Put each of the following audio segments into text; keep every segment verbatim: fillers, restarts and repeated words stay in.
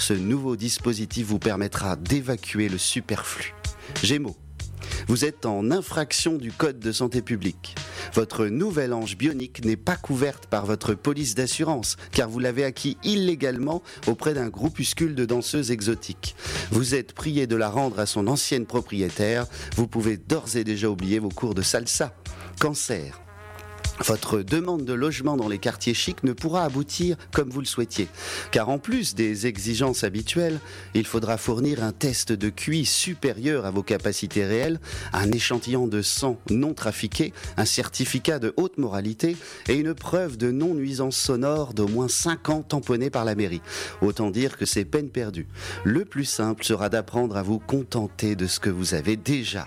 ce nouveau dispositif vous permettra d'évacuer le superflu. Gémeaux. Vous êtes en infraction du code de santé publique. Votre nouvelle hanche bionique n'est pas couverte par votre police d'assurance, car vous l'avez acquis illégalement auprès d'un groupuscule de danseuses exotiques. Vous êtes prié de la rendre à son ancienne propriétaire. Vous pouvez d'ores et déjà oublier vos cours de salsa. Cancer. Votre demande de logement dans les quartiers chics ne pourra aboutir comme vous le souhaitiez, car en plus des exigences habituelles, il faudra fournir un test de Q I supérieur à vos capacités réelles, un échantillon de sang non trafiqué, un certificat de haute moralité et une preuve de non-nuisance sonore d'au moins cinq ans tamponnée par la mairie. Autant dire que c'est peine perdue. Le plus simple sera d'apprendre à vous contenter de ce que vous avez déjà.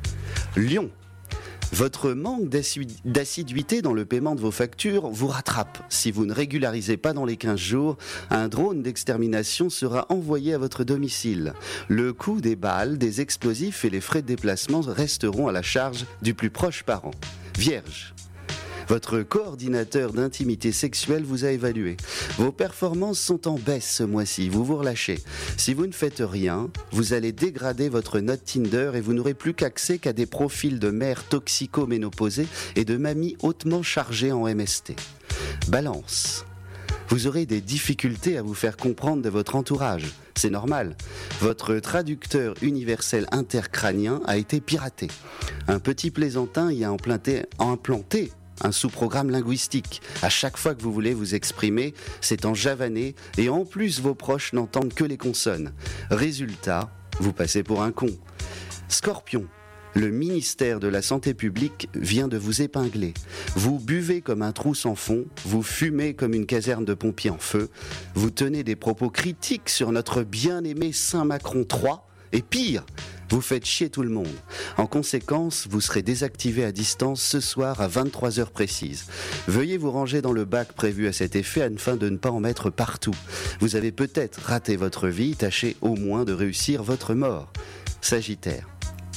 Lion. Votre manque d'assiduité dans le paiement de vos factures vous rattrape. Si vous ne régularisez pas dans les quinze jours, un drone d'extermination sera envoyé à votre domicile. Le coût des balles, des explosifs et les frais de déplacement resteront à la charge du plus proche parent. Vierge. Votre coordinateur d'intimité sexuelle vous a évalué. Vos performances sont en baisse ce mois-ci, vous vous relâchez. Si vous ne faites rien, vous allez dégrader votre note Tinder et vous n'aurez plus qu'accès qu'à des profils de mères toxico-ménopausées et de mamies hautement chargées en M S T. Balance. Vous aurez des difficultés à vous faire comprendre de votre entourage. C'est normal. Votre traducteur universel intercrânien a été piraté. Un petit plaisantin y a implanté, implanté un sous-programme linguistique. À chaque fois que vous voulez vous exprimer, c'est en javanais et en plus vos proches n'entendent que les consonnes. Résultat, vous passez pour un con. Scorpion. Le ministère de la Santé publique vient de vous épingler. Vous buvez comme un trou sans fond, vous fumez comme une caserne de pompiers en feu, vous tenez des propos critiques sur notre bien-aimé Saint-Macron trois, et pire, vous faites chier tout le monde. En conséquence, vous serez désactivé à distance ce soir à vingt-trois heures précises. Veuillez vous ranger dans le bac prévu à cet effet afin de ne pas en mettre partout. Vous avez peut-être raté votre vie, tâchez au moins de réussir votre mort. Sagittaire.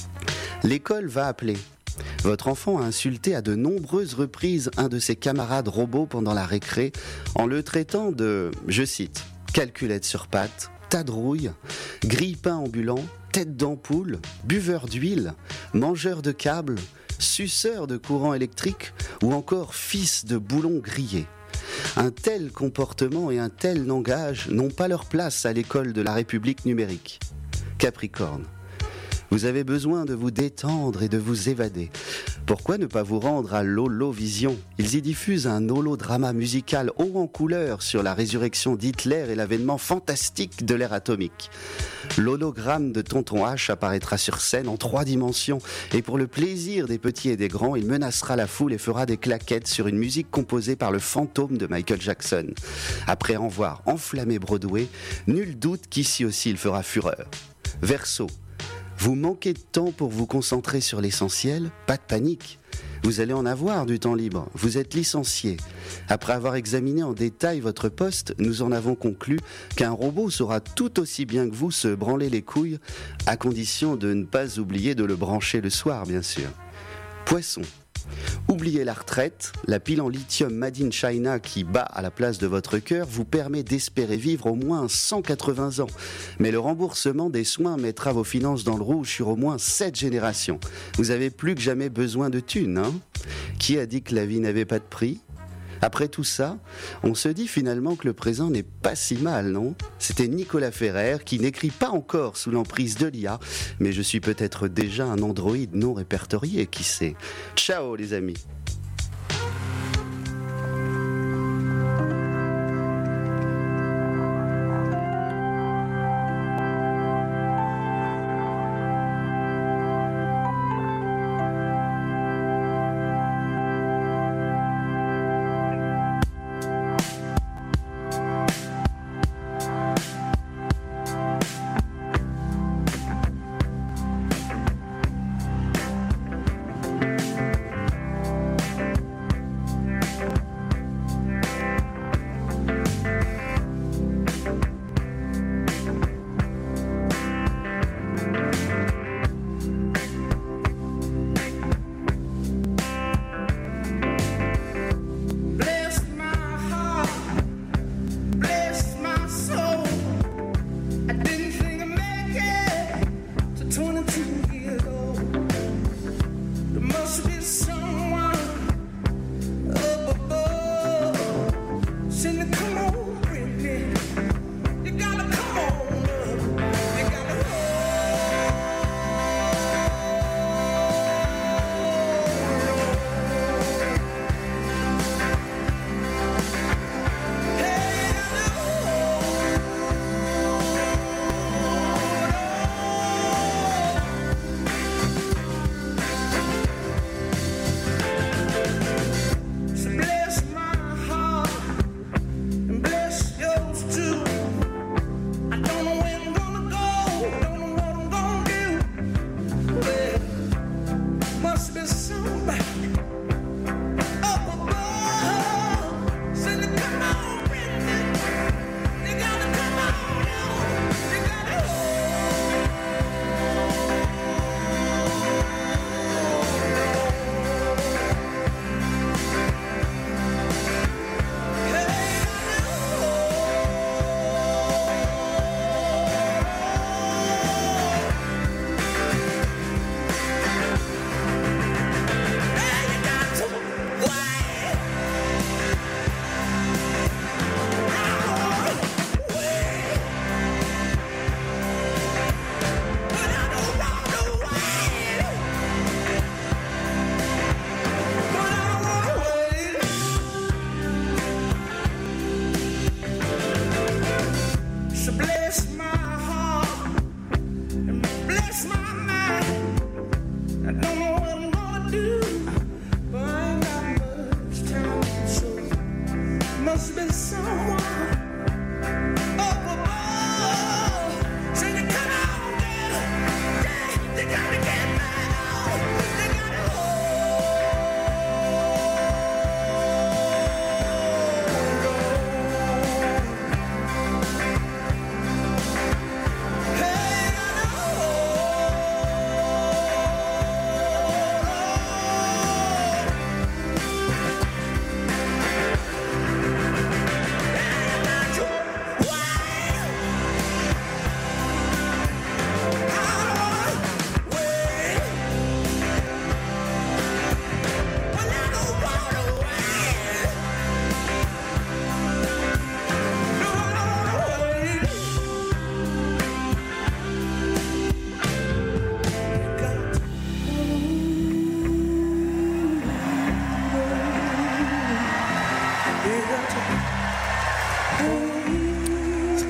L'école va appeler. Votre enfant a insulté à de nombreuses reprises un de ses camarades robots pendant la récré en le traitant de, je cite, calculette sur pattes, tas de rouille, grille-pain ambulant, tête d'ampoule, buveur d'huile, mangeur de câbles, suceur de courant électrique ou encore fils de boulon grillé. Un tel comportement et un tel langage n'ont pas leur place à l'école de la République numérique. Capricorne. Vous avez besoin de vous détendre et de vous évader. Pourquoi ne pas vous rendre à Lolo Vision ? Ils y diffusent un holodrama musical haut en couleur sur la résurrection d'Hitler et l'avènement fantastique de l'ère atomique. L'hologramme de Tonton H apparaîtra sur scène en trois dimensions et pour le plaisir des petits et des grands, il menacera la foule et fera des claquettes sur une musique composée par le fantôme de Michael Jackson. Après en voir enflammer Broadway, nul doute qu'ici aussi il fera fureur. Verseau. Vous manquez de temps pour vous concentrer sur l'essentiel ? Pas de panique. Vous allez en avoir du temps libre. Vous êtes licencié. Après avoir examiné en détail votre poste, nous en avons conclu qu'un robot saura tout aussi bien que vous se branler les couilles, à condition de ne pas oublier de le brancher le soir, bien sûr. Poisson. Oubliez la retraite, la pile en lithium Made in China qui bat à la place de votre cœur vous permet d'espérer vivre au moins cent quatre-vingts ans. Mais le remboursement des soins mettra vos finances dans le rouge sur au moins sept générations. Vous avez plus que jamais besoin de thunes, hein ? Qui a dit que la vie n'avait pas de prix ? Après tout ça, on se dit finalement que le présent n'est pas si mal, non ? C'était Nicolas Ferrer qui n'écrit pas encore sous l'emprise de l'I A, mais je suis peut-être déjà un androïde non répertorié, qui sait ? Ciao les amis !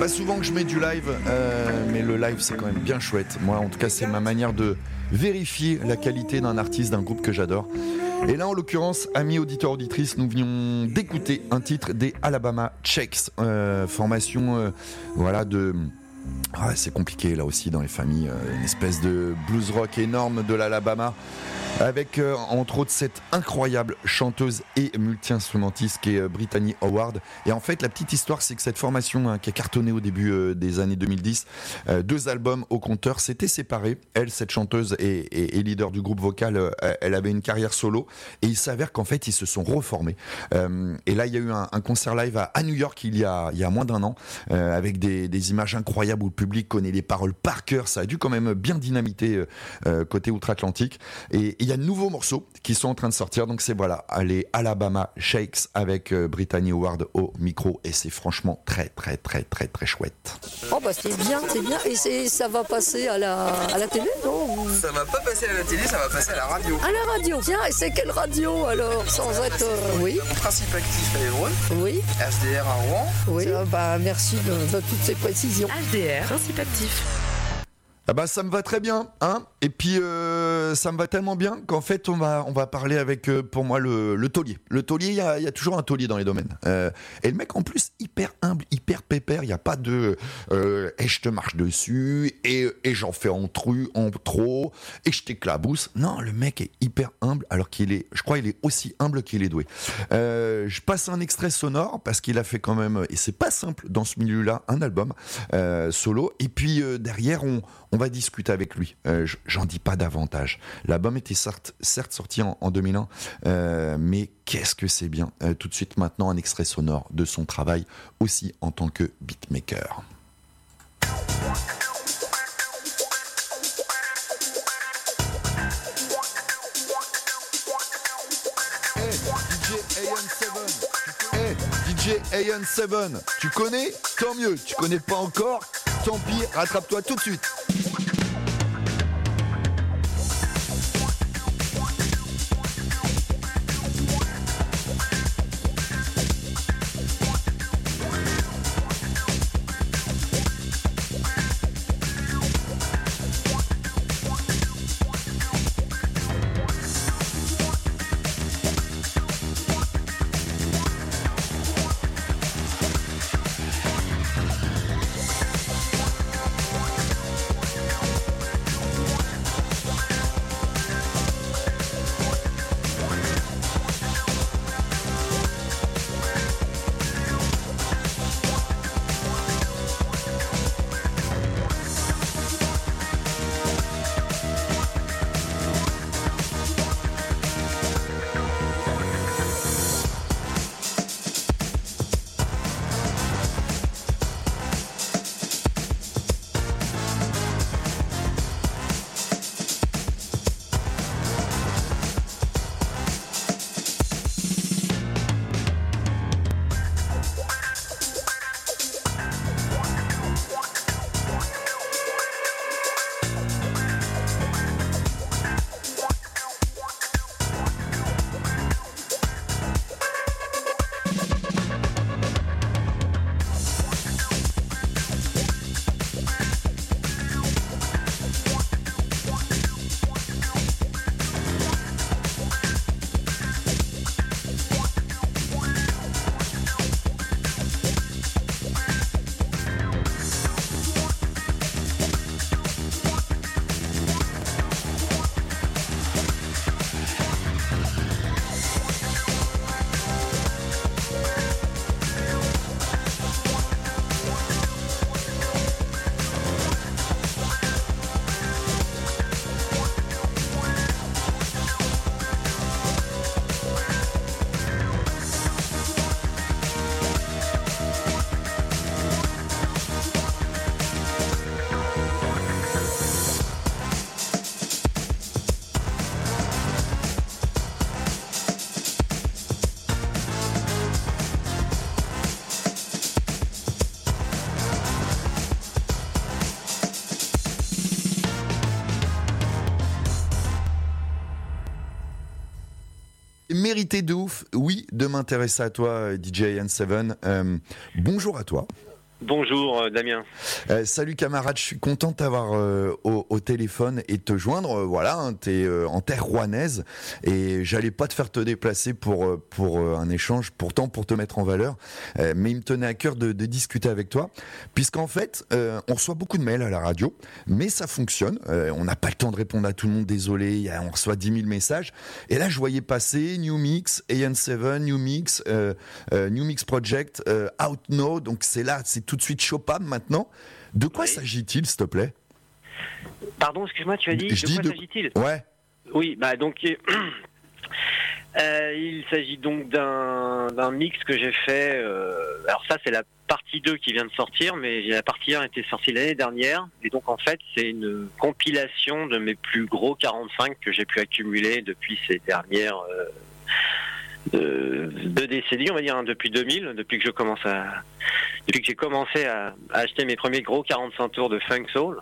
pas souvent que je mets du live, euh, mais le live c'est quand même bien chouette. Moi en tout cas c'est ma manière de vérifier la qualité d'un artiste, d'un groupe que j'adore. Et là en l'occurrence, amis auditeurs auditrices, nous venions d'écouter un titre des Alabama Shakes, euh, formation euh, voilà de... Ah, c'est compliqué là aussi dans les familles, euh, une espèce de blues rock énorme de l'Alabama avec euh, entre autres cette incroyable chanteuse et multi-instrumentiste qui est euh, Brittany Howard. Et en fait la petite histoire c'est que cette formation hein, qui a cartonné au début euh, des années deux mille dix, euh, deux albums au compteur, s'était séparée. Elle, cette chanteuse et, et, et leader du groupe vocal, euh, elle avait une carrière solo et il s'avère qu'en fait ils se sont reformés. Euh, et là il y a eu un, un concert live à, à New York il y a, il y a moins d'un an euh, avec des, des images incroyables où le public connaît les paroles par cœur. Ça a dû quand même bien dynamiter euh, côté outre-Atlantique. Et il y a de nouveaux morceaux qui sont en train de sortir. Donc c'est voilà, les Alabama Shakes avec euh, Brittany Howard au micro. Et c'est franchement très très très très très chouette. Oh bah c'est bien, c'est bien. Et c'est, ça va passer à la, à la télé, non? Ça va pas passer à la télé, ça va passer à la radio. À la radio. Tiens, et c'est quelle radio alors? Sans être... Euh, oui. Principe actif à Évreux. Oui. H D R à Rouen. Oui. Ça, bah merci de, de toutes ces précisions. H D R, principe actif. Ah bah ça me va très bien, hein. Et puis euh, ça me va tellement bien qu'en fait on va on va parler avec euh, pour moi le, le taulier. Le taulier, il y a, y a toujours un taulier dans les domaines. Euh, et le mec en plus hyper humble, hyper pépère. Il y a pas de euh, et je te marche dessus et, et j'en fais en tru, en trop et je t'éclabousse. Non, le mec est hyper humble alors qu'il est, je crois, il est aussi humble qu'il est doué. Euh, je passe un extrait sonore parce qu'il a fait quand même et c'est pas simple dans ce milieu-là un album euh, solo. Et puis euh, derrière on on va discuter avec lui. Euh, j'en dis pas davantage. L'album était certes, certes sorti en, en deux mille un, euh, mais qu'est-ce que c'est bien. Euh, tout de suite maintenant un extrait sonore de son travail aussi en tant que beatmaker. Hey, D J A N sept. Hey, D J A N sept. Tu connais? Tant mieux. Tu connais pas encore? Tant pis, rattrape-toi tout de suite. Mérité de ouf, oui, de m'intéresser à toi, D J A N sept. Euh, bonjour à toi. Bonjour euh, Damien. Euh, salut camarade, je suis content de t'avoir euh, au, au téléphone et de te joindre. Euh, voilà, hein, t'es euh, en terre rouennaise et j'allais pas te faire te déplacer pour euh, pour euh, un échange, pourtant pour te mettre en valeur. Euh, mais il me tenait à cœur de, de discuter avec toi, puisqu'en fait, euh, on reçoit beaucoup de mails à la radio, mais ça fonctionne. Euh, on n'a pas le temps de répondre à tout le monde. Désolé, y a, on reçoit dix mille messages. Et là, je voyais passer New Mix, A N sept, New Mix, euh, euh, New Mix Project, euh, Out Now. Donc c'est là, c'est tout de suite chopable maintenant. De quoi Oui. s'agit-il, s'il te plaît? Pardon, excuse-moi, tu as dit Je de dis quoi de- s'agit-il? Ouais. Oui, bah donc euh, il s'agit donc d'un d'un mix que j'ai fait. euh, alors ça, c'est la partie deux qui vient de sortir, mais la partie un était sortie l'année dernière. Et donc en fait, c'est une compilation de mes plus gros quarante-cinq que j'ai pu accumuler depuis ces dernières euh, euh, deux décennies, on va dire, hein, depuis deux mille, depuis que je commence à, depuis que j'ai commencé à, à acheter mes premiers gros quarante-cinq tours de funk soul.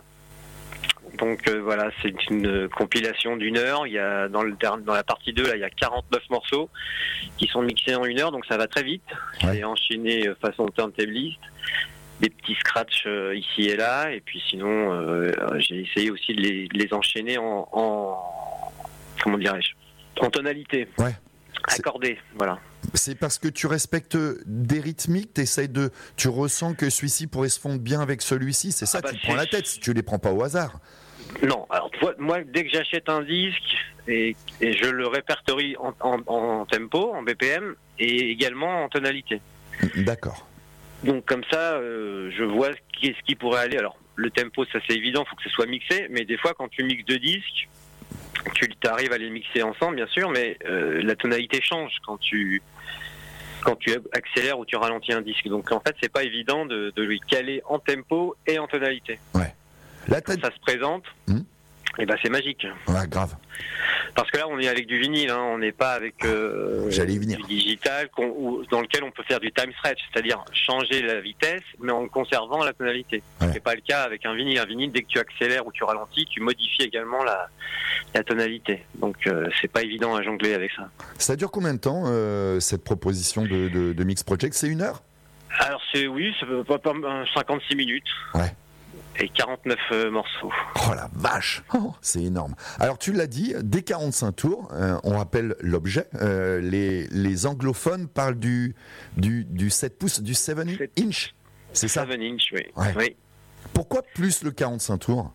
Donc euh, voilà, c'est une compilation d'une heure. Il y a dans le der- dans la partie deux, là, il y a quarante-neuf morceaux qui sont mixés en une heure, donc ça va très vite. Ouais. C'est enchaîné euh, façon turntabliste, des petits scratchs euh, ici et là, et puis sinon euh, j'ai essayé aussi de les, de les enchaîner en, en comment dirais-je, en tonalité. Ouais. C'est- Accordé, voilà. C'est parce que tu respectes des rythmiques, t'essayes de, tu ressens que celui-ci pourrait se fondre bien avec celui-ci. C'est ça, Ah bah, tu te prends c'est- la tête. Si tu les prends pas au hasard. Non, alors tu vois, moi, dès que j'achète un disque et, et je le répertorie en, en- en tempo, en B P M, et également en tonalité. D'accord. Donc comme ça, euh, je vois qu'est-ce qui pourrait aller. Alors le tempo, ça c'est évident, faut que ce soit mixé, mais des fois quand tu mixes deux disques, tu arrives à les mixer ensemble, bien sûr, mais euh, la tonalité change quand tu quand tu accélères ou tu ralentis un disque. Donc en fait, c'est pas évident de, de lui caler en tempo et en tonalité. Là, t'as... Quand ça se présente, Hum. et ben c'est magique. Ouais, grave. Parce que là, on est avec du vinyle, hein, on n'est pas avec euh, J'allais y venir. du digital qu'on- ou- dans lequel on peut faire du time stretch, c'est-à-dire changer la vitesse, mais en conservant la tonalité. Ouais. C'est pas le cas avec un vinyle. Un vinyle, dès que tu accélères ou tu ralentis, tu modifies également la, la tonalité. Donc, euh, c'est pas évident à jongler avec ça. Ça dure combien de temps, euh, cette proposition de, de, de Mix Project? C'est une heure? Alors, c'est oui, ça peut pas, pas cinquante-six minutes. Ouais. Et quarante-neuf euh, morceaux. Oh la vache, oh, c'est énorme. Alors tu l'as dit, dès quarante-cinq tours, euh, on rappelle l'objet. Euh, les, les anglophones parlent du, du, du sept pouces, du sept inch. C'est ça? sept inch, oui. Ouais. oui. Pourquoi plus le quarante-cinq tours?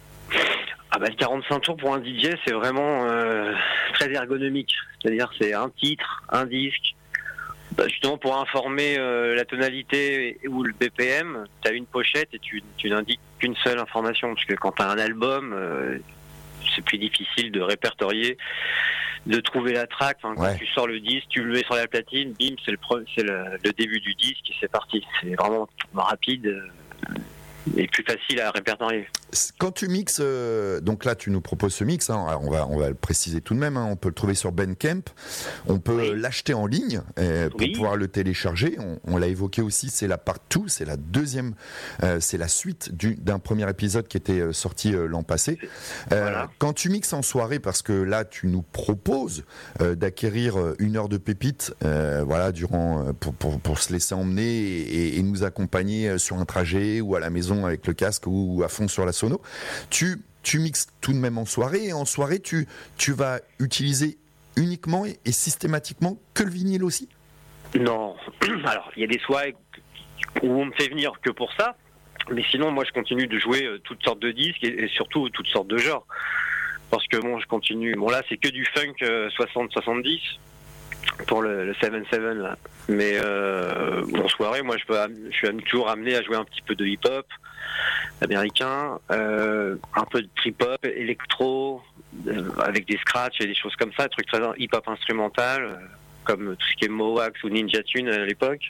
Ah bah, le quarante-cinq tours pour un D J, c'est vraiment euh, très ergonomique. C'est-à-dire, c'est un titre, un disque. Bah, justement, pour informer euh, la tonalité ou le B P M, tu as une pochette et tu, tu n'indiques qu'une seule information. Parce que quand tu as un album, euh, c'est plus difficile de répertorier, de trouver la track. Enfin, quand Ouais. tu sors le disque, tu le mets sur la platine, bim, c'est le, pre- c'est le, le début du disque et c'est parti. C'est vraiment rapide euh, et plus facile à répertorier. Quand tu mixes, euh, donc là tu nous proposes ce mix, hein, alors on va on va le préciser tout de même, hein, on peut le trouver sur Bandcamp, on peut Oui. euh, l'acheter en ligne euh, pour Oui. pouvoir le télécharger. On, on l'a évoqué aussi, c'est la part deux, c'est la deuxième, euh, c'est la suite du- d'un premier épisode qui était euh, sorti euh, l'an passé. Euh, Voilà. Quand tu mixes en soirée, parce que là tu nous proposes euh, d'acquérir euh, une heure de pépites, euh, voilà, durant euh, pour, pour pour se laisser emmener et, et nous accompagner euh, sur un trajet ou à la maison avec le casque ou, ou à fond sur la sono. Tu, tu mixes tout de même en soirée et en soirée tu, tu vas utiliser uniquement et, et systématiquement que le vinyle aussi? Non. Alors, il y a des soirées où on me fait venir que pour ça. Mais sinon, moi, je continue de jouer euh, toutes sortes de disques et, et surtout toutes sortes de genres. Parce que bon, je continue. Bon, là, c'est que du funk euh, soixante soixante-dix pour le, le sept sept, là. Mais euh, en soirée, moi, je, peux, am- je suis toujours amené à jouer un petit peu de hip-hop américain, euh, un peu de trip-hop, électro, euh, avec des scratchs et des choses comme ça, des trucs très hip-hop instrumental, euh, comme tout ce qui est Mowax ou Ninja Tune à l'époque.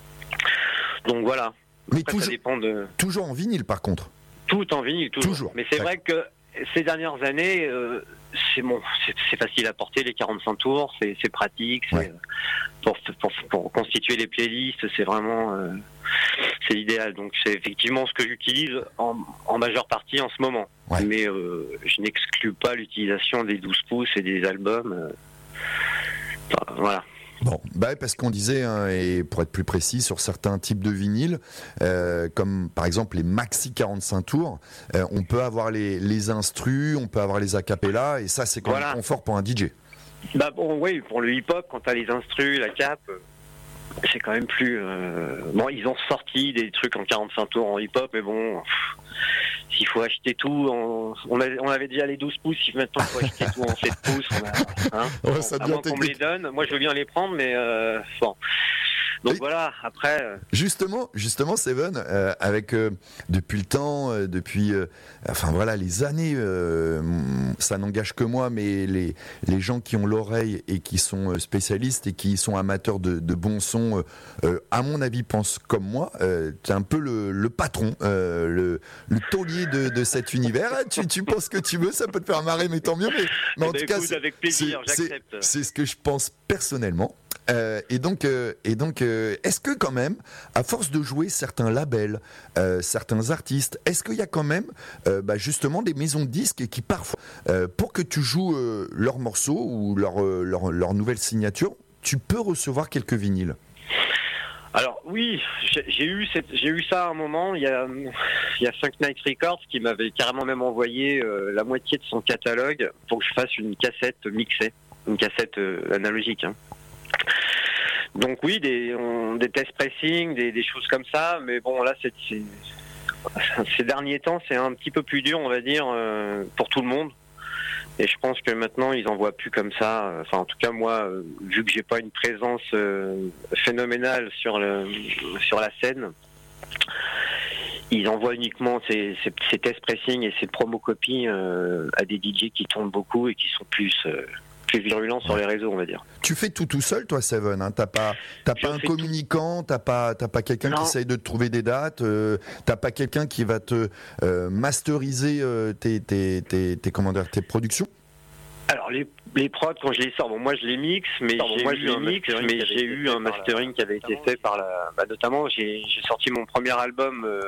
Donc voilà. Mais Après, ça toujours, dépend de toujours en vinyle par contre. tout en vinyle, toujours. Toujours. Mais c'est D'accord. vrai que ces dernières années, euh, c'est bon, c'est, c'est facile à porter les quarante-cinq tours, c'est, c'est pratique, c'est, Ouais. pour, pour, pour constituer les playlists, c'est vraiment euh, c'est l'idéal. Donc c'est effectivement ce que j'utilise en, en majeure partie en ce moment. Ouais. Mais euh, je n'exclus pas l'utilisation des douze pouces et des albums. euh, enfin, voilà. Bon, bah parce qu'on disait, hein, et pour être plus précis, sur certains types de vinyles, euh, comme par exemple les maxi quarante-cinq tours, euh, on peut avoir les, les instrus, on peut avoir les acapellas, et ça c'est quand Voilà. même confort pour un D J. Bah bon, oui, pour le hip-hop, quand t'as les instrus, la cape, euh, c'est quand même plus... euh, Bon, ils ont sorti des trucs en quarante-cinq tours en hip-hop, mais bon... pff, s'il faut acheter tout, en... on, avait, on avait déjà les douze pouces, si maintenant il faut acheter tout en sept pouces, on a, hein, Ouais, bon, ça à devient moins qu'on me les technique. donne, moi je veux bien les prendre, mais euh, bon. Donc Et- voilà, après... euh, Justement, justement, Seven, euh, avec euh, depuis le temps, euh, depuis, euh, enfin voilà, les années, euh, ça n'engage que moi, mais les les gens qui ont l'oreille et qui sont euh, spécialistes et qui sont amateurs de, de bons sons, euh, euh, à mon avis, pensent comme moi. Euh, tu es un peu le, le patron, euh, le, le taulier de, de cet univers. Ah, tu, tu penses que tu veux, ça peut te faire marrer, mais tant mieux. Mais, mais en bah, tout cas, écoute, c'est- avec plaisir, c'est- c'est- j'accepte. c'est ce que je pense personnellement. Euh, et donc, euh, et donc euh, est-ce que quand même, à force de jouer certains labels, euh, certains artistes, est-ce qu'il y a quand même euh, bah, justement des maisons de disques qui parfois, euh, pour que tu joues euh, leurs morceaux ou leur, euh, leur, leur nouvelle signature, tu peux recevoir quelques vinyles? Alors oui, j'ai j'ai eu cette, j'ai eu ça à un moment. Il y a, il y a Funk Night Records qui m'avait carrément même envoyé euh, la moitié de son catalogue pour que je fasse une cassette mixée, une cassette euh, analogique. Hein. Donc oui, des, on, des test pressing, des, des choses comme ça. Mais bon, là, c'est, c'est, ces derniers temps, c'est un petit peu plus dur, on va dire, euh, pour tout le monde. Et je pense que maintenant, ils en voient plus comme ça. Enfin, en tout cas, moi, euh, vu que j'ai pas une présence euh, phénoménale sur le sur la scène, ils envoient uniquement ces, ces, ces test pressing et ces promo copies euh, à des D J qui tournent beaucoup et qui sont plus euh, plus virulents sur les réseaux, on va dire. Tu fais tout tout seul, toi, Seven, hein. T'as pas, t'as Je pas un fais communicant, t'as pas, t'as pas quelqu'un qui Non. essaye de te trouver des dates, euh, t'as pas quelqu'un qui va te euh, masteriser euh, tes, tes, tes, tes, comment dire, tes productions. Alors les, les prods quand je les sors, bon moi je les mixe, mais Pardon, j'ai moi, eu je les un mixe, mastering mais mais j'ai j'ai eu eu un un mastering qui avait été fait par la, bah, notamment j'ai j'ai sorti mon premier album euh,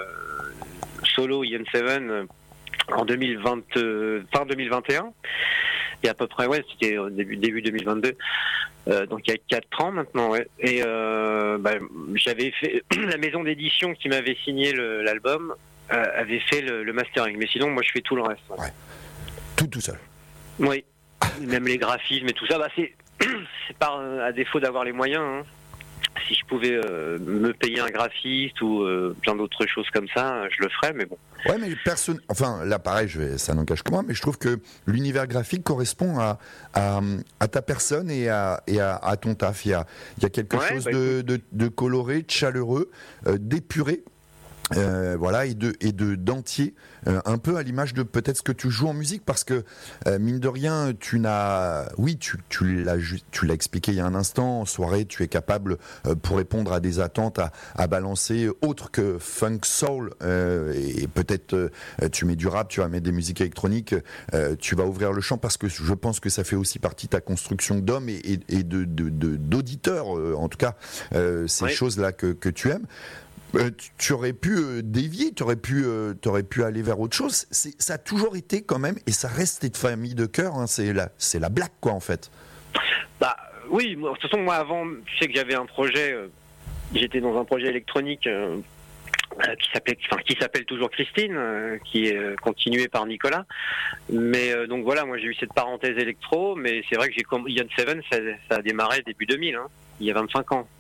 solo Ian Seven euh, en deux mille vingt, euh, fin deux mille vingt et un. Et à peu près ouais c'était au début début deux mille vingt-deux. Euh, donc il y a quatre ans maintenant, ouais. Et euh, bah, j'avais fait la maison d'édition qui m'avait signé le, l'album euh, avait fait le, le mastering, mais sinon moi je fais tout le reste. Ouais. Tout tout seul. Oui, même les graphismes et tout ça, bah c'est c'est par à défaut d'avoir les moyens. Hein. Si je pouvais euh, me payer un graphiste ou euh, plein d'autres choses comme ça, je le ferais, mais bon. Ouais, mais personne. Enfin, là, pareil, je vais, ça n'engage que moi, mais je trouve que l'univers graphique correspond à, à, à ta personne et à, et à, à ton taf. Il y a, il y a quelque Ouais, chose bah, de, de, de coloré, de chaleureux, euh, d'épuré. Euh, voilà, et de et de d'entier, euh, un peu à l'image de peut-être ce que tu joues en musique, parce que euh, mine de rien, tu n'as, oui, tu tu l'as ju- tu l'as expliqué il y a un instant, en soirée, tu es capable euh, pour répondre à des attentes à, à balancer autre que funk soul, euh, et peut-être euh, tu mets du rap, tu vas mettre des musiques électroniques, euh, tu vas ouvrir le champ, parce que je pense que ça fait aussi partie de ta construction d'homme et, et, et de de de- d'auditeur, euh, en tout cas, euh, ces Oui. choses là que que tu aimes. Euh, tu, tu aurais pu euh, dévier, tu aurais pu, euh, t'aurais pu aller vers autre chose. C'est, ça a toujours été quand même, et ça reste une famille de cœur. Hein, c'est la, c'est la blague, quoi, en fait. Bah oui, moi, de toute façon moi avant, tu sais que j'avais un projet, euh, j'étais dans un projet électronique euh, euh, qui s'appelait, enfin qui s'appelle toujours Christine, euh, qui est euh, continué par Nicolas. Mais euh, donc voilà, moi j'ai eu cette parenthèse électro, mais c'est vrai que j'ai comme Ian Seven, ça, ça a démarré début deux mille, hein, il y a vingt-cinq ans.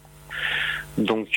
Donc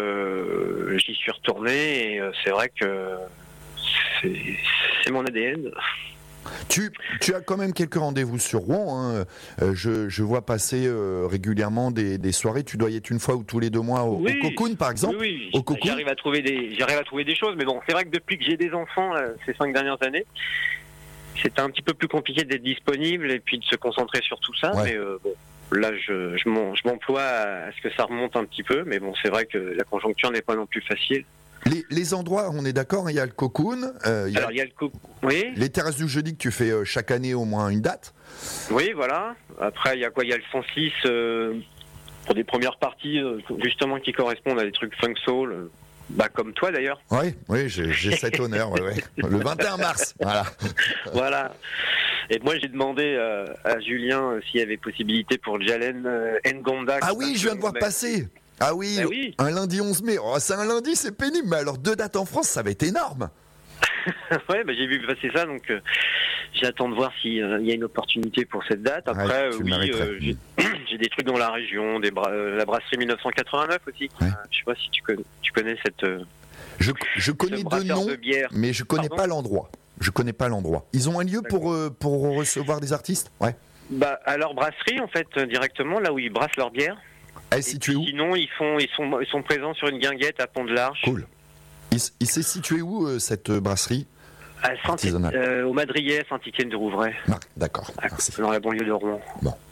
euh, j'y suis retourné et euh, c'est vrai que c'est, c'est mon A D N. Tu, tu as quand même quelques rendez-vous sur Rouen. Hein. Euh, je, je vois passer euh, régulièrement des, des soirées. Tu dois y être une fois ou tous les deux mois au, Oui. au Cocoon, par exemple. Oui, Au oui, Cocoon. j'arrive à trouver des, j'arrive à trouver des choses, mais bon, c'est vrai que depuis que j'ai des enfants là, ces cinq dernières années, c'était un petit peu plus compliqué d'être disponible et puis de se concentrer sur tout ça. Ouais. Mais euh, bon, là, je, je, m'en- je m'emploie à ce que ça remonte un petit peu, mais bon, c'est vrai que la conjoncture n'est pas non plus facile. Les, les endroits, on est d'accord, hein, il y a le Cocoon, euh, il y a Alors il y a le co- oui, les terrasses du jeudi que tu fais euh, chaque année au moins une date. oui, voilà. Après, il y a quoi? Il y a le cent six euh, pour des premières parties euh, justement qui correspondent à des trucs funk soul. euh, Bah comme toi d'ailleurs. Oui, oui, j'ai, j'ai cet honneur. Ouais, ouais. Le vingt et un mars, voilà. Voilà. Et moi, j'ai demandé euh, à Julien euh, s'il y avait possibilité pour Jalen euh, Ngonda. Ah oui, je viens de voir passer. Ah oui, bah oui, un lundi onze mai. Oh, c'est un lundi, c'est pénible. Mais alors, deux dates en France, ça va être énorme. ouais, bah, j'ai vu passer ça, donc euh, j'attends de voir s'il euh, y a une opportunité pour cette date. Après, Ouais, euh, tu le oui, mériterais. euh, j'ai, j'ai des trucs dans la région, des bra- euh, la brasserie dix-neuf cent quatre-vingt-neuf aussi. Ouais. Euh, je sais pas si tu connais, tu connais cette. Euh, Je, je ce connais deux brasseur noms, de bière. mais je connais Pardon pas l'endroit. Je connais pas l'endroit. Ils ont un lieu pour, euh, pour recevoir des artistes? Ouais. Bah, à leur brasserie, en fait, euh, directement, là où ils brassent leur bière. Elle est Et située puis, où? sinon, ils, font, ils, sont, ils sont présents sur une guinguette à Pont-de-l'Arche. Cool. Il, s- il s'est situé où, euh, cette euh, brasserie? À Saint- Artisanale. euh, au Madrier, Saint-Étienne-de-Rouvray, Ah, d'accord. à- Merci. dans la banlieue de Rouen.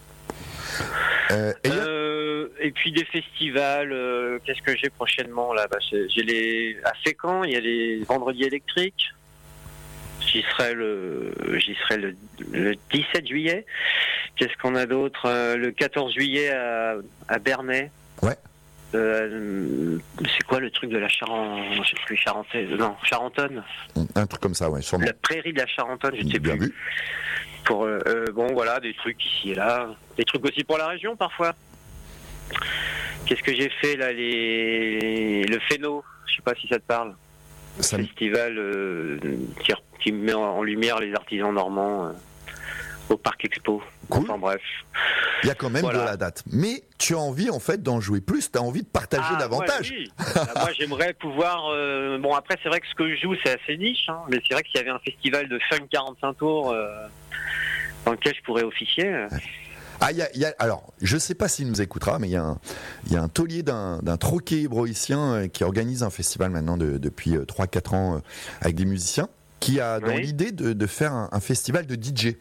Euh, et il y a- Euh, et puis des festivals, euh, qu'est-ce que j'ai prochainement là bah, j'ai, j'ai les à Fécamp, il y a les Vendredis électriques. J'y serai le j'y serai le, le dix-sept juillet. Qu'est-ce qu'on a d'autre? Euh, Le quatorze juillet à, à Bernay. Ouais. Euh, c'est quoi le truc de la Charente, je sais plus, Charentaise, non, Charentonne, un truc comme ça, ouais, sûrement. la prairie de la Charentonne, je ne sais Bien plus. vu. Pour euh, euh, bon voilà, des trucs ici et là, des trucs aussi pour la région parfois. Qu'est-ce que j'ai fait là, les le Féno, je sais pas si ça te parle. Ça me- Festival euh, qui, qui met en lumière les artisans normands euh, au Parc Expo. Cool. Enfin bref. Il y a quand même Voilà. de la date. Mais tu as envie en fait d'en jouer plus, tu as envie de partager Ah, davantage. ouais, oui. Ah, moi j'aimerais pouvoir. euh, bon après c'est vrai que ce que je joue c'est assez niche, hein, mais c'est vrai que s'il y avait un festival de funk quarante-cinq tours euh, dans lequel je pourrais officier. euh, Ah, il y a, il y a- alors, je sais pas s'il nous écoutera, mais il y a un, il y a un taulier d'un, d'un troquet hébroïcien euh, qui organise un festival maintenant de- depuis euh, trois quatre ans euh, avec des musiciens, qui a dans Oui. l'idée de, de faire un, un festival de D J.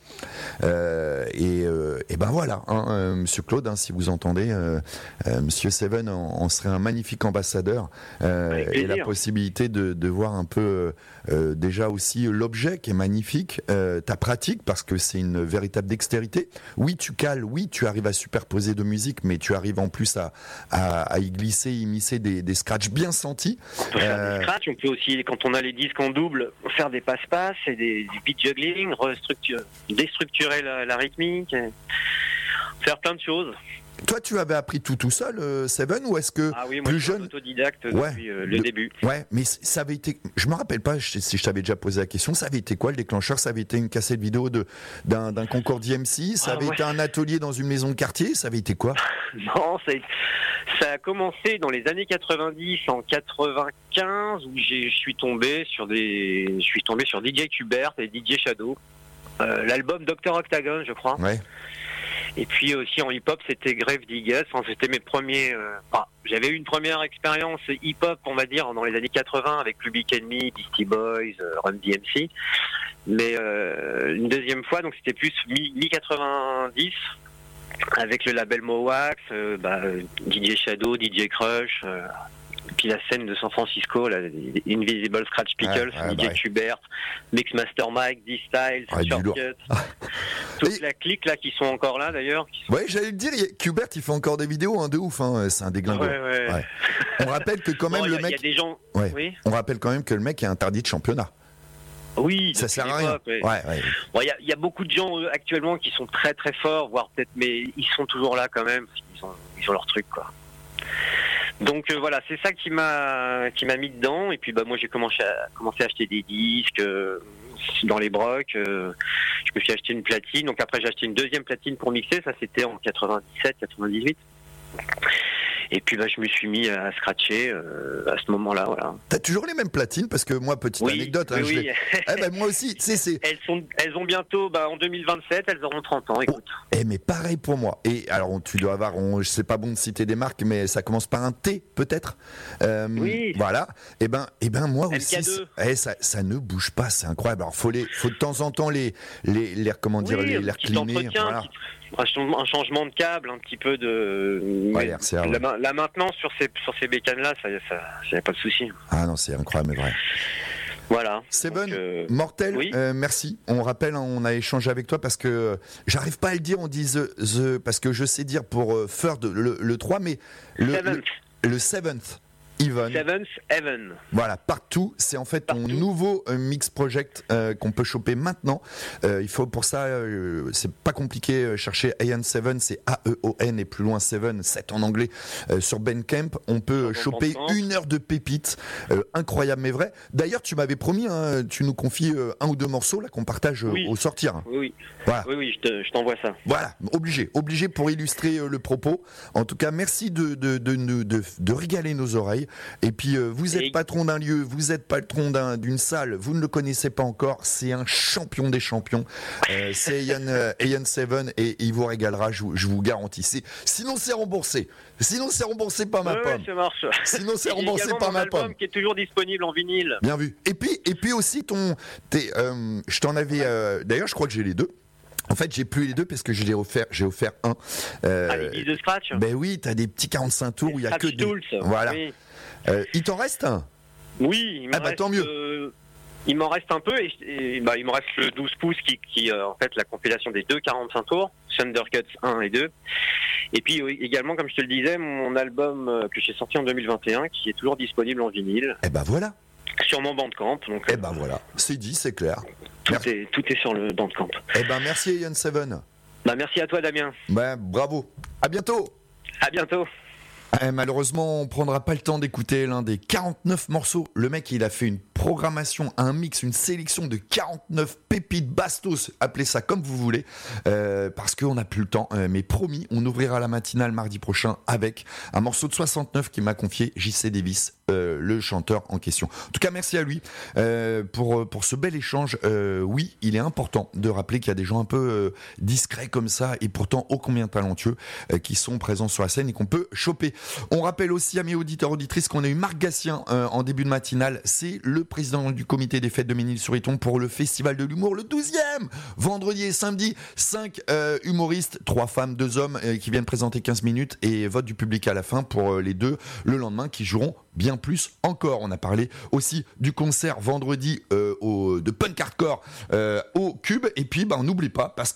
Euh, et, euh, et ben voilà, hein, euh, Monsieur Claude, hein, si vous entendez, euh, euh, Monsieur Seven en, en serait un magnifique ambassadeur euh, Avec et la plaisir. possibilité de, de voir un peu euh, euh, déjà aussi l'objet qui est magnifique, euh, ta pratique parce que c'est une véritable dextérité. Oui, tu cales, oui, tu arrives à superposer de musique, mais tu arrives en plus à, à, à y glisser, immiscer des, des scratchs bien sentis. On peut faire Euh, des scratchs, on peut aussi, quand on a les disques en double, faire des passe-passe et des, du beat juggling, restructurer, déstructurer la, la rythmique, et faire plein de choses. Toi, tu avais appris tout tout seul, euh, Seven, ou est-ce que Ah oui, moi plus je suis un jeune autodidacte Ouais. depuis euh, le Le- début. Ouais, mais c- ça avait été. Je me rappelle pas je- si je t'avais déjà posé la question. Ça avait été quoi le déclencheur? Ça avait été une cassette vidéo de d'un, d'un concours d'I M C. Ça Ah, avait ouais. été un atelier dans une maison de quartier. Ça avait été quoi? Non, ça a, ça a commencé dans les années quatre-vingt-dix, en quatre-vingt-quinze, où j'ai, je suis tombé sur des, je suis tombé sur D J Kubert et D J Shadow. Euh, l'album docteur Octagon, je crois. Ouais. Et puis aussi en hip-hop, c'était Grave Digger. Enfin, c'était mes premiers. euh, enfin, j'avais eu une première expérience hip-hop, on va dire, dans les années quatre-vingts avec Public Enemy, Beastie Boys, euh, Run D M C. Mais euh, une deuxième fois, donc c'était plus mi- mi-quatre-vingt-dix, avec le label Mowax, euh, bah, D J Shadow, D J Crush. Euh, et puis la scène de San Francisco, là, Invisible Scratch Pickles, Ouais, ouais, D J bah ouais. Kubert, Mixmaster Mike, D-Style, Ouais, du lourd. Shortcut. Toute Et- la clique là qui sont encore là d'ailleurs. qui sont- Ouais, j'allais le dire. il y a- Kubert, il fait encore des vidéos, hein, de ouf. Hein, c'est un déglingo. Ouais, ouais. Ouais. On rappelle que quand même Bon, il y le a- Il y a mec. des gens. Ouais. Oui. On rappelle quand même que le mec est interdit de championnat. Oui. Ça depuis sert à rien. l'époque, ouais. Ouais, ouais. Bon, il y, a- il y a beaucoup de gens euh, actuellement qui sont très très forts, voire peut-être, mais ils sont toujours là quand même. Parce qu'ils ont, ils ont leur truc quoi. Donc euh, voilà, c'est ça qui m'a qui m'a mis dedans. Et puis bah moi j'ai commencé à commencé à acheter des disques euh, dans les brocs. euh, je me suis acheté une platine. Donc après j'ai acheté une deuxième platine pour mixer. Ça c'était en quatre-vingt-dix-sept, quatre-vingt-dix-huit. Et puis bah, je me suis mis à scratcher euh, à ce moment-là, voilà. T'as toujours les mêmes platines parce que moi, petite Oui, anecdote, hein, oui, je oui. l'ai- Eh ben moi aussi, tu sais, c'est. Elles sont, elles ont bientôt, bah, en deux mille vingt-sept, elles auront trente ans. Écoute. Eh mais pareil pour moi. Et alors on- tu dois avoir, on, je sais pas bon de citer des marques, mais ça commence par un T peut-être. Euh, Oui. Voilà. Et ben, et ben moi M K aussi. deux. Eh, ça, ça ne bouge pas, c'est incroyable. Alors faut les, faut de temps en temps les, les, les comment dire, Oui, les, un les petit recliner. entretien, Voilà. un, petit- un changement- un changement de câble, un petit peu de. Ouais, mais R C A, ouais. la, ma- la maintenance sur ces sur ces bécanes là, ça, ça, ça y a pas de souci. Ah non, c'est incroyable, mais vrai. Voilà. Seven, Donc, euh, mortel, oui. euh, merci. On rappelle, hein, on a échangé avec toi parce que euh, j'arrive pas à le dire, on dit the, the- parce que je sais dire pour euh, third le, le trois, mais le, Seventh. le, le seventh. Even. Seventh Heaven. Voilà, partout. C'est en fait Partout. ton nouveau euh, mix project euh, qu'on peut choper maintenant. Euh, il faut pour ça, euh, c'est pas compliqué, euh, chercher Aeon sept, c'est A E O N et plus loin sept, sept en anglais, euh, sur Bandcamp. On peut Sur choper Bandcamp. une heure de pépites, euh, incroyable mais vrai. D'ailleurs, tu m'avais promis, hein, tu nous confies euh, un ou deux morceaux là qu'on partage euh, Oui. au sortir. Oui, oui. Voilà. Oui, oui, je, te- je t'envoie ça. Voilà, obligé, obligé pour illustrer euh, le propos. En tout cas, merci de, de, de, de, de, de régaler nos oreilles. Et puis, euh, vous êtes Et- patron d'un lieu, vous êtes patron d'un, d'une salle, vous ne le connaissez pas encore, c'est un champion des champions. Euh, c'est Aeon euh, Aeon sept et il vous régalera, je, vous- je vous garantis. C'est, sinon, c'est remboursé. Sinon, c'est remboursé par ma Ouais, pomme. ouais, ça marche. Sinon, c'est Et remboursé également par mon ma album pomme. qui est toujours disponible en vinyle. Bien vu. Et puis, et puis aussi, ton, t'es, euh, je t'en avais. euh, d'ailleurs, je crois que j'ai les deux. En fait, j'ai plus les deux parce que je l'ai offert, j'ai offert un. Euh, Ah, les disques de scratch. ben oui, t'as des petits quarante-cinq tours où il y a Scratch que des. Tools. Voilà. Oui, Euh, il t'en reste un. oui il m'en Ah bah, reste, tant mieux. euh, il m'en reste un peu et, et, bah, il me reste le douze pouces qui, qui euh, en fait la compilation des deux quarante-cinq tours, Thundercuts un et deux. Et puis oui, également, comme je te le disais, mon album euh, que j'ai sorti en deux mille vingt et un qui est toujours disponible en vinyle Eh ben voilà. sur mon Bandcamp. Donc Eh ben voilà. C'est dit, c'est clair. tout, merci. est, tout est sur le Bandcamp. Eh ben merci Aeon sept. Bah, merci à toi Damien. Ben bravo. À bientôt. À bientôt. Eh, malheureusement, on prendra pas le temps d'écouter l'un des quarante-neuf morceaux. Le mec, il a fait une programmation, un mix, une sélection de quarante-neuf pépites bastos, appelez ça comme vous voulez, euh, parce qu'on n'a plus le temps. Euh, mais promis, on ouvrira la matinale mardi prochain avec un morceau de soixante-neuf qui m'a confié J C Davis, euh, le chanteur en question. En tout cas, merci à lui euh, pour, pour ce bel échange. Euh, oui, il est important de rappeler qu'il y a des gens un peu euh, discrets comme ça et pourtant ô combien talentueux euh, qui sont présents sur la scène et qu'on peut choper. On rappelle aussi à mes auditeurs auditrices qu'on a eu Marc Gassien euh, en début de matinale. C'est le président du comité des fêtes de Ménil-sur-Iton pour le festival de l'humour, le douzième, vendredi et samedi. cinq euh, humoristes, trois femmes, deux hommes euh, qui viennent présenter quinze minutes et vote du public à la fin pour euh, les deux le lendemain qui joueront bien plus encore. On a parlé aussi du concert vendredi euh, au, de punk hardcore euh, au Cube et puis bah, on n'oublie pas parce